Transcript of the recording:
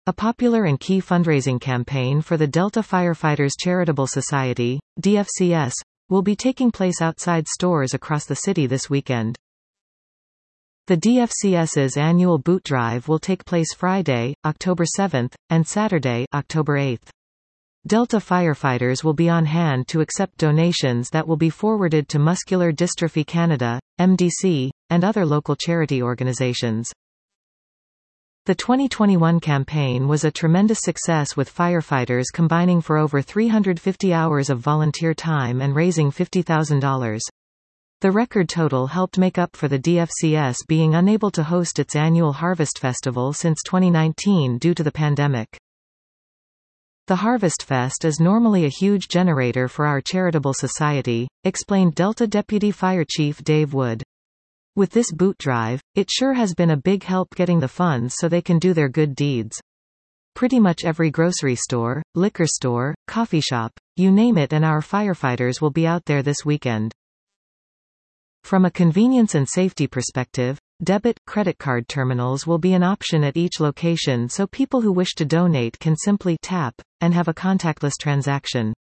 A popular and key fundraising campaign for the Delta Firefighters Charitable Society, DFCS, will be taking place outside stores across the city this weekend. The DFCS's annual boot drive will take place Friday, October 7th, and Saturday, October 8th. Delta firefighters will be on hand to accept donations that will be forwarded to Muscular Dystrophy Canada, MDC, and other local charity organizations. The 2021 campaign was a tremendous success, with firefighters combining for over 350 hours of volunteer time and raising $50,000. The record total helped make up for the DFCS being unable to host its annual Harvest Festival since 2019 due to the pandemic. The Harvest Fest is normally a huge generator for our charitable society, explained Delta Deputy Fire Chief Dave Wood. With this boot drive, it sure has been a big help getting the funds so they can do their good deeds. Pretty much every grocery store, liquor store, coffee shop, you name it, and our firefighters will be out there this weekend. From a convenience and safety perspective, debit, credit card terminals will be an option at each location, so people who wish to donate can simply tap and have a contactless transaction.